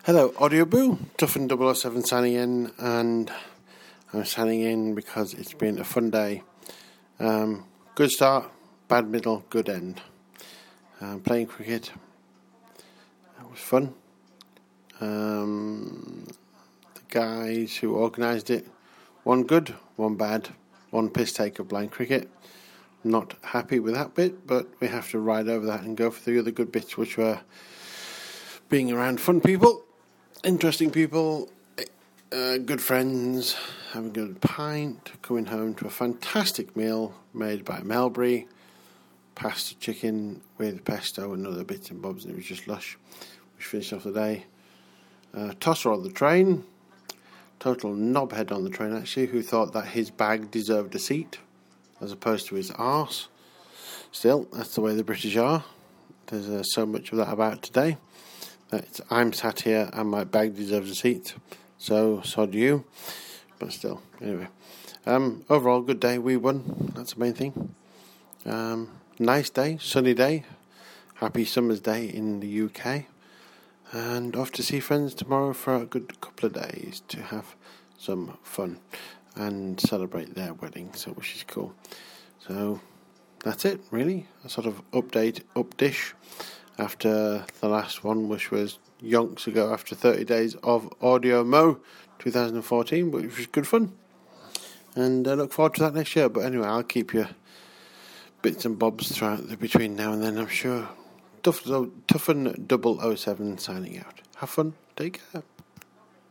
Hello, Audio Boo, Tuffin 007 signing in, and I'm signing in because it's been a fun day. Good start, bad middle, good end. Playing cricket, it was fun. The guys who organised it, one good, one bad, one piss take of blind cricket. Not happy with that bit, but we have to ride over that and go for the other good bits, which were being around fun people, interesting people, good friends, having a good pint, coming home to a fantastic meal made by Melbury, pasta chicken with pesto and other bits and bobs, and it was just lush. We finished off the day. Tosser on the train, total knobhead on the train actually, who thought that his bag deserved a seat as opposed to his arse. Still, that's the way the British are. There's so much of that about today. That I'm sat here and my bag deserves a seat, so do you. But still, anyway. Overall, good day. We won. That's the main thing. Nice day, sunny day. Happy summer's day in the UK. And off to see friends tomorrow for a good couple of days to have some fun and celebrate their wedding, so which is cool. So that's it, really. A sort of updish after the last one, which was yonks ago after 30 days of Audio Mo 2014, which was good fun. And I look forward to that next year. But anyway, I'll keep you bits and bobs throughout between now and then, I'm sure. Tuffin 007 signing out. Have fun. Take care.